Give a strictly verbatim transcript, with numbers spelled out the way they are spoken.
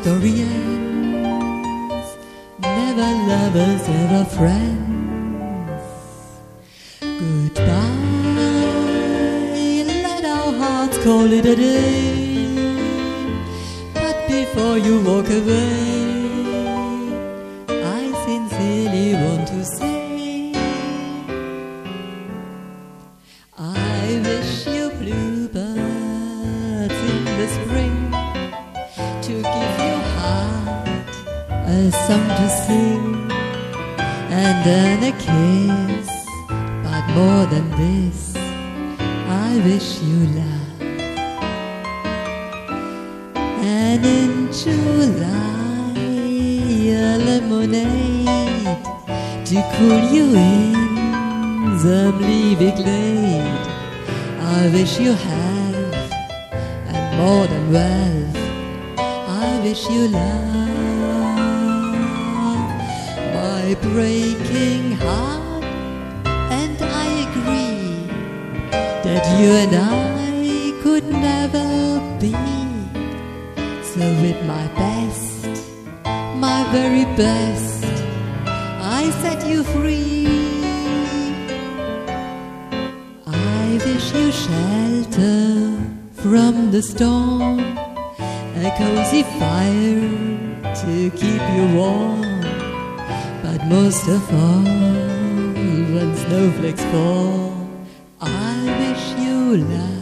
story ends. Never lovers, ever friends. Goodbye, let our hearts call it a day. But before you walk away, I sincerely want to say, I wish you bluebirds in the spring, to give your heart a song to sing, and then a kiss. But more than this, I wish you love. And in July, a lemonade to cool you in some leafy glade. I wish you have, and more than wealth, I wish you love. My breaking heart, and I agree that you and I could never be. So with my best, my very best, I set you free. I wish you shelter from the storm, a cozy fire to keep you warm. But most of all, when snowflakes fall, I wish you love.